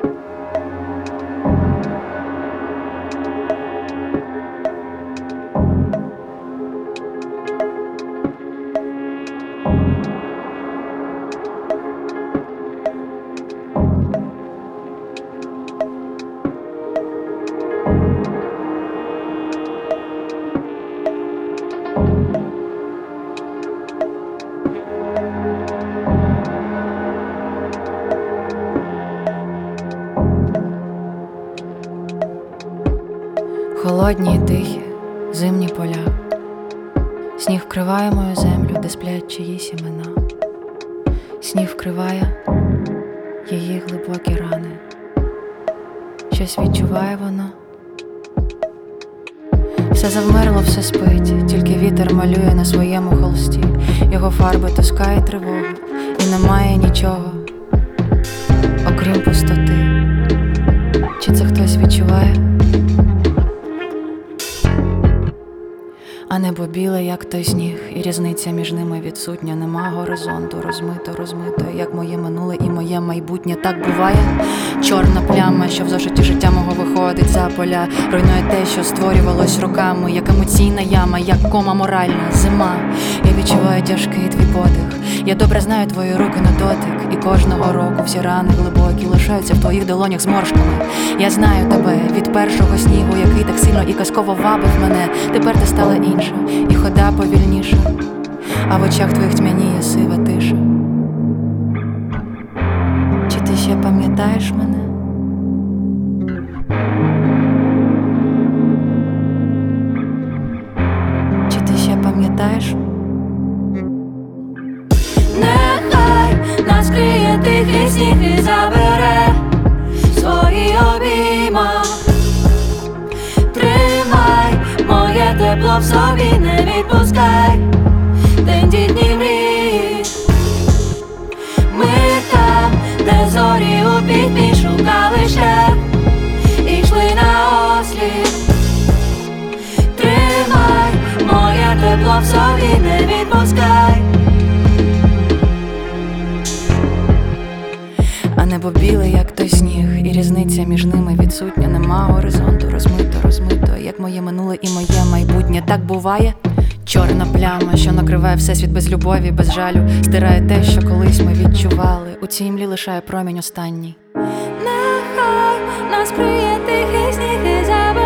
Холодні й тихі, зимні поля, сніг вкриває мою землю, де сплять чиїсь імена. Сніг вкриває її глибокі рани. Щось відчуває вона. Все завмерло, все спить, тільки вітер малює на своєму холсті. Його фарби тоска і тривога, і немає нічого, окрім пустоти. Чи це хтось відчуває? А небо біле, як той сніг, і різниця між ними відсутня. Нема горизонту, розмито, як моє минуле і моє майбутнє. Так буває. Чорна пляма, що в зошиті життя мого виходить за поля, руйнує те, що створювалось роками, як емоційна яма, як кома моральна. Зима, я відчуваю тяжкий твій подих. Я добре знаю твої руки на дотик, і кожного року всі рани глибокі лишаються в твоїх долонях зморшками. Я знаю тебе від першого снігу, який так сильно і казково вабив мене. Тепер ти стала інша, і хода повільніша, а в очах твоїх тьмяніє сива тиша. Чи ти ще пам'ятаєш мене? Чи ти ще пам'ятаєш? Нехай нас криє тихий сніг і забере свої обійма. Тримай моє тепло в собі, не відпускай тендітні мрії. Ми там, де зорі у пітьмі шукали шлях і йшли на осліп. Тримай моє тепло в собі, не відпускай. А небо біле, як той сніг, і різниця між ними відсутня. Нема горизонту, розмито, як моє минуле і моє майбутнє. Так буває. Чорна пляма, що накриває всесвіт без любові, без жалю, стирає те, що колись ми відчували. У цій імлі лишає промінь останній. Нехай нас криє тихий сніг і забере